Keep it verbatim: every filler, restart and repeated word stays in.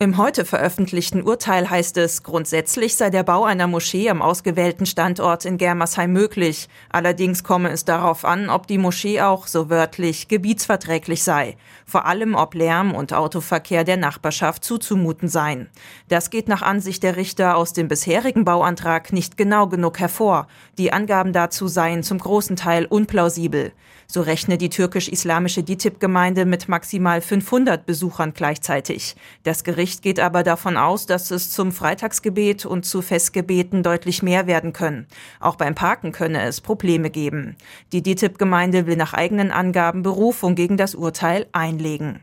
Im heute veröffentlichten Urteil heißt es, grundsätzlich sei der Bau einer Moschee am ausgewählten Standort in Germersheim möglich. Allerdings komme es darauf an, ob die Moschee auch, so wörtlich, gebietsverträglich sei. Vor allem, ob Lärm und Autoverkehr der Nachbarschaft zuzumuten seien. Das geht nach Ansicht der Richter aus dem bisherigen Bauantrag nicht genau genug hervor. Die Angaben dazu seien zum großen Teil unplausibel. So rechne die türkisch-islamische DİTİB-Gemeinde mit maximal fünfhundert Besuchern gleichzeitig. Das Gericht geht aber davon aus, dass es zum Freitagsgebet und zu Festgebeten deutlich mehr werden können. Auch beim Parken könne es Probleme geben. Die DİTİB-Gemeinde will nach eigenen Angaben Berufung gegen das Urteil einlegen.